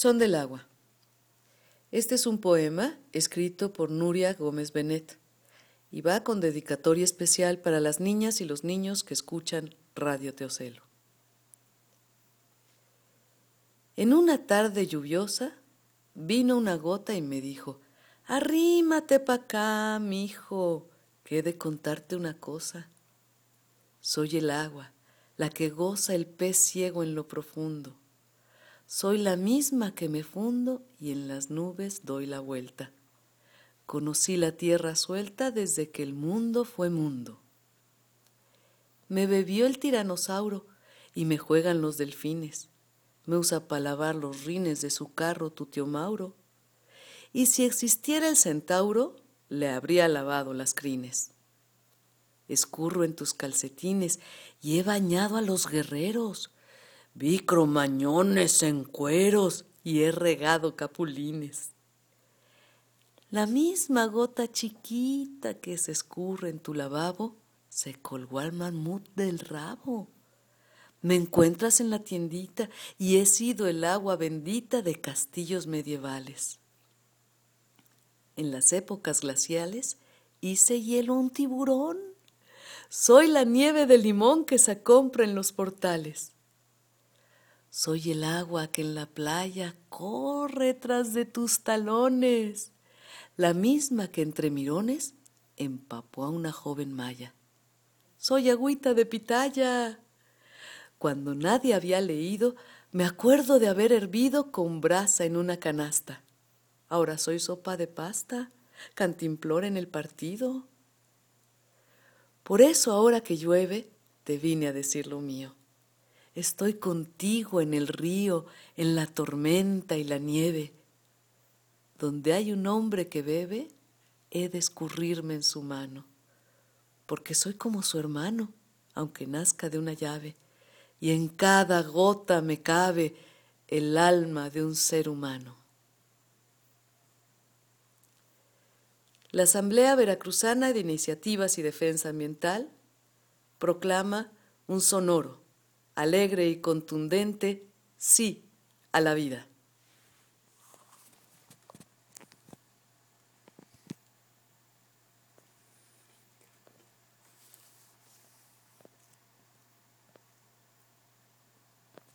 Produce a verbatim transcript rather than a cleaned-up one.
Son del agua. Este es un poema escrito por Nuria Gómez Benet y va con dedicatoria especial para las niñas y los niños que escuchan Radio Teocelo. En una tarde lluviosa vino una gota y me dijo: «Arrímate pa' acá, mijo, que he de contarte una cosa. Soy el agua, la que goza el pez ciego en lo profundo. Soy la misma que me fundo y en las nubes doy la vuelta. Conocí la tierra suelta desde que el mundo fue mundo. Me bebió el tiranosaurio y me juegan los delfines. Me usa para lavar los rines de su carro tu tío Mauro. Y si existiera el centauro, le habría lavado las crines. Escurro en tus calcetines y he bañado a los guerreros. Vi cromañones en cueros y he regado capulines. La misma gota chiquita que se escurre en tu lavabo se colgó al mamut del rabo. Me encuentras en la tiendita y he sido el agua bendita de castillos medievales. En las épocas glaciales hice hielo un tiburón. Soy la nieve de limón que se compra en los portales. Soy el agua que en la playa corre tras de tus talones, la misma que entre mirones empapó a una joven maya. Soy agüita de pitaya. Cuando nadie había leído, me acuerdo de haber hervido con brasa en una canasta. Ahora soy sopa de pasta, cantimplora en el partido. Por eso ahora que llueve, te vine a decir lo mío. Estoy contigo en el río, en la tormenta y la nieve. Donde hay un hombre que bebe, he de escurrirme en su mano, porque soy como su hermano, aunque nazca de una llave, y en cada gota me cabe el alma de un ser humano. La Asamblea Veracruzana de Iniciativas y Defensa Ambiental proclama un sonoro, alegre y contundente sí a la vida.